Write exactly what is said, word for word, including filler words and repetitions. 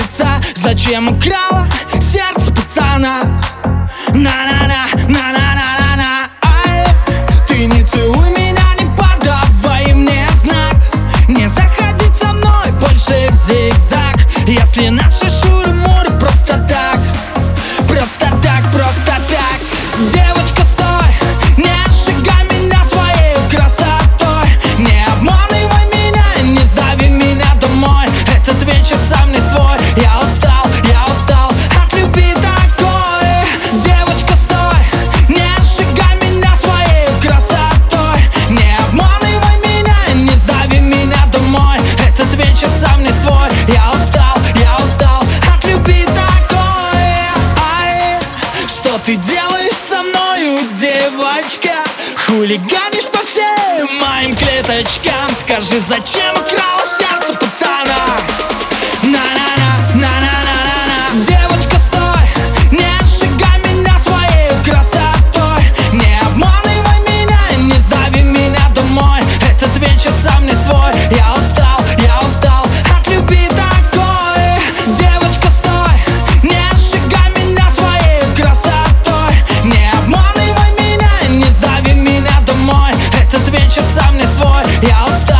сердца? Зачем украла сердце пацана? На-на-на, на-на-на-на-на. Ай, ты не целуй меня, не подавай мне знак. Не заходить со мной больше в зигзаг. Если наши шуры-муры просто так, просто так, просто так. Девочка, стой, не сжигай меня своей красотой. Не обманывай меня, не зови меня домой. Этот вечер сам не свой. Я устал, я устал от любви такой. Девочка, стой, не сжигай меня своей красотой. Не обманывай меня, не зови меня домой. Этот вечер сам не свой. Я устал, я устал от любви такой. Ай, что ты делаешь со мною, девочка? Хулиганишь по всем моим клеточкам. Скажи, зачем украла сердце пацана? На-на-на, на-на-на-на-на. Девочка, стой, не сжигай меня своей красотой. Не обманывай меня, не зови меня домой. Этот вечер сам не свой. Я устал, я устал от любви такой. Девочка, стой, не сжигай меня своей красотой. Не обманывай меня, не зови меня домой. Этот вечер сам не свой. Я устал.